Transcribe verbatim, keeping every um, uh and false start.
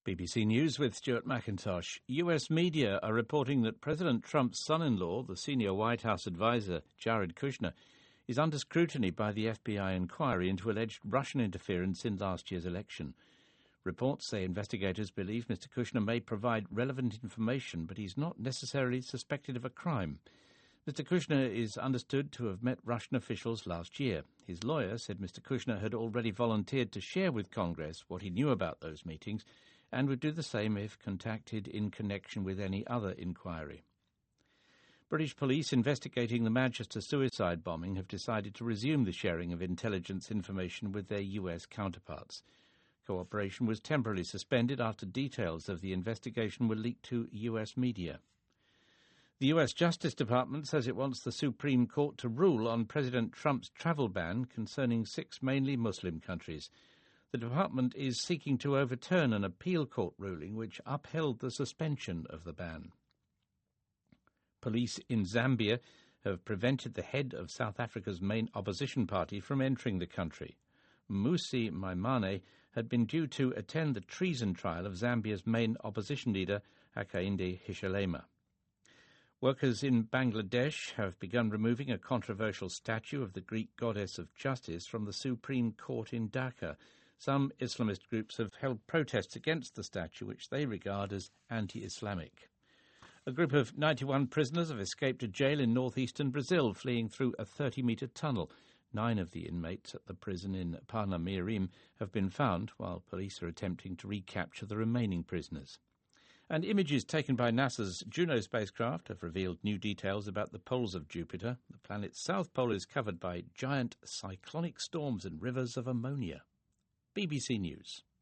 B B C News with Stuart McIntosh. U S media are reporting that President Trump's son-in-law, the senior White House advisor Jared Kushner, is under scrutiny by the F B I inquiry into alleged Russian interference in last year's election. Reports say investigators believe Mister Kushner may provide relevant information, but he's not necessarily suspected of a crime. Mister Kushner is understood to have met Russian officials last year. His lawyer said Mister Kushner had already volunteered to share with Congress what he knew about those meetings and would do the same if contacted in connection with any other inquiry. British police investigating the Manchester suicide bombing have decided to resume the sharing of intelligence information with their U S counterparts. Cooperation was temporarily suspended after details of the investigation were leaked to U S media. The U S Justice Department says it wants the Supreme Court to rule on President Trump's travel ban concerning six mainly Muslim countries. The department is seeking to overturn an appeal court ruling which upheld the suspension of the ban. Police in Zambia have prevented the head of South Africa's main opposition party from entering the country. Mmusi Maimane had been due to attend the treason trial of Zambia's main opposition leader, Hakainde Hichilema. Workers in Bangladesh have begun removing a controversial statue of the Greek goddess of justice from the Supreme Court in Dhaka. Some Islamist groups have held protests against the statue, which they regard as anti-Islamic. A group of ninety-one prisoners have escaped a jail in northeastern Brazil, fleeing through a thirty-metre tunnel. Nine of the inmates at the prison in Parnamirim have been found, while police are attempting to recapture the remaining prisoners. And images taken by NASA's Juno spacecraft have revealed new details about the poles of Jupiter. The planet's south pole is covered by giant cyclonic storms and rivers of ammonia. B B C News.